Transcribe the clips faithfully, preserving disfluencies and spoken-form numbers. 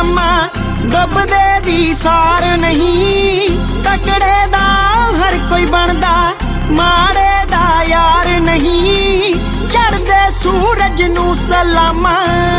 सलामा डुबदे दी सार नहीं। तकड़े दा हर कोई बनदा माड़े दा यार नहीं। चढ़दे सूरज नू सलामा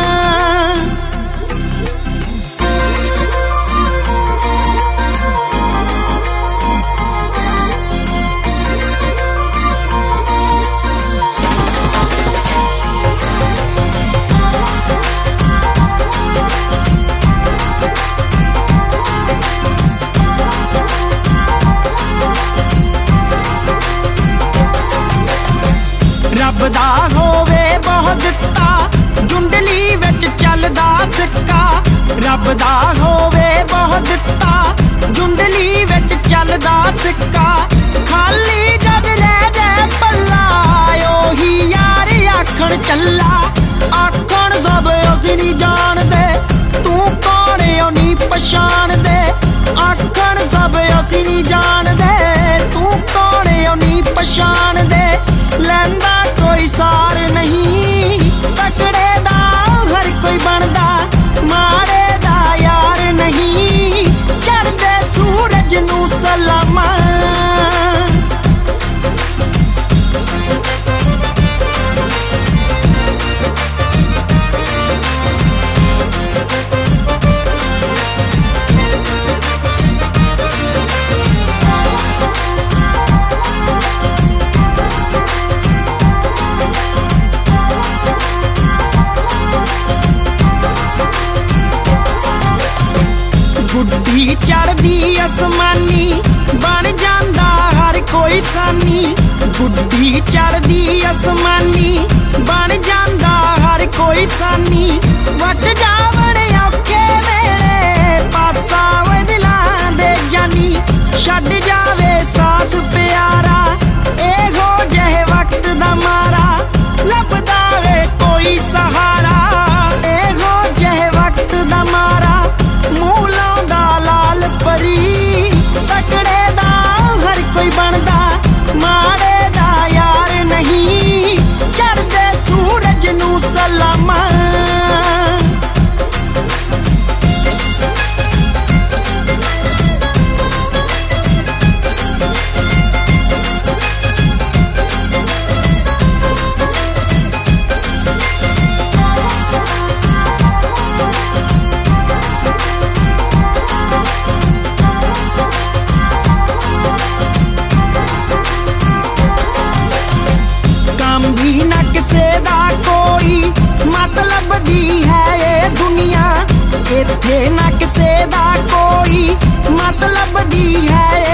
रब दा होवे बहुत दिता जुंडली विच चलदा सिक्का। रब दा होवे बहुत दिता जुंडली विच चलदा सिक्का। खाली जद रह जाए पल्ला ओही यार आखण चला। आखण सब असीं नहीं जानदे तू कौन ओ नी पछाणदे। आखण सब असीं नहीं जानदे तू कौन ओ नी पछाणदे। लैंदा कोई सार नहीं। तकड़े दा हर कोई बनदा माड़े दा यार नहीं। चढ़दे सूरज नू सलामा गुड्डी चढ़दी आसमानी बन जांदा हर कोई सानी। गुड्डी चढ़दी आसमानी बन जांदा हर कोई सानी। वट जावण औखे वेले पासा दिलां दे जानी। छड्ड जावे साथ प्यारा एहो जहे वक्त दा मारा। लभदा वे कोई सहारा एहो जहे वक्त दा मारा। मूल परी तकड़े दा हर कोई बनदा माड़े दा यार नहीं। चढ़दे सूरज नू सलामा मतलब दी है ये दुनिया। इत्थे ना किसे दा कोई मतलब दी है